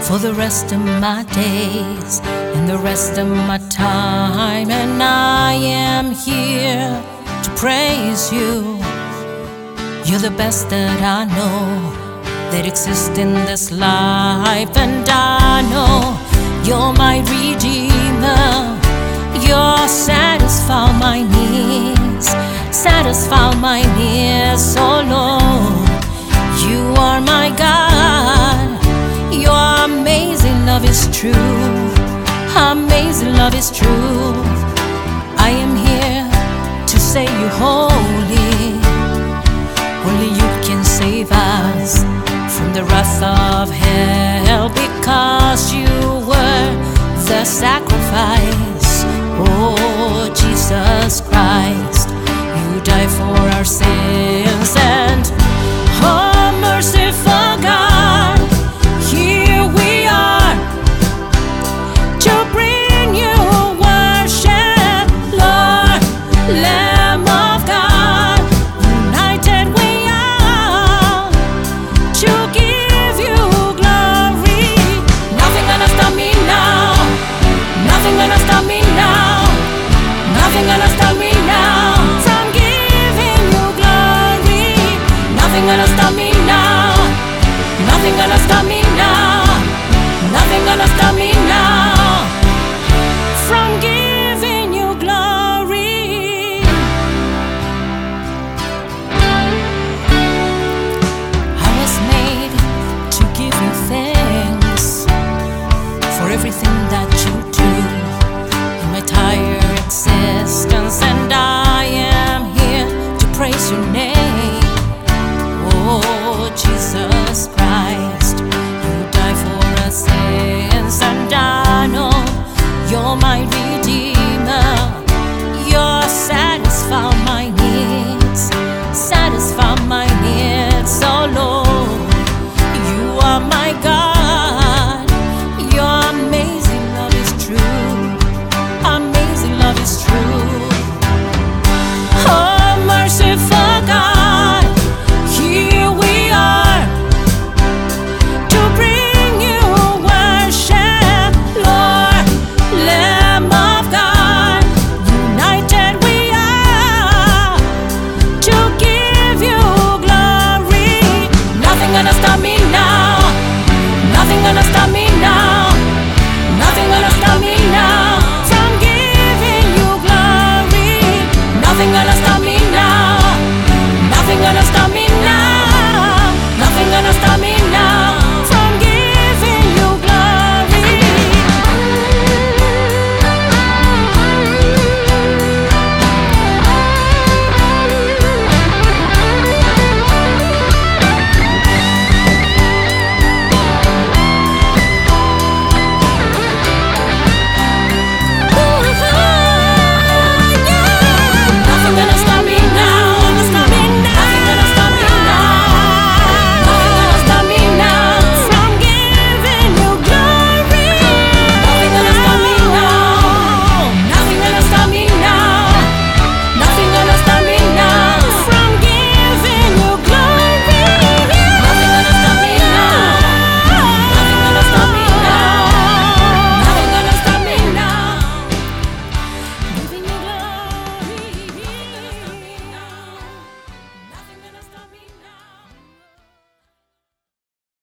for the rest of my days and the rest of my time. And I am here to praise you. You're the best that I know that exists in this life. And I know you're my Redeemer. You're satisfy my needs, satisfy my needs, oh Lord. You are my God. Your amazing love is true. Amazing love is true. I am here to say you holy. Only you can save us from the wrath of hell, because you were the sacrifice. Oh, Jesus Christ, you died for our sins. And oh, merciful God, here we are to bring you worship, Lord, Lamb of God. United we are to give you glory. Nothing gonna stop me now. Nothing gonna stop me now. Nothing gonna stop me now from giving you glory. Nothing gonna stop me now. Nothing gonna stop me now. Nothing gonna stop me now from giving you glory. I was made to give you thanks for everything that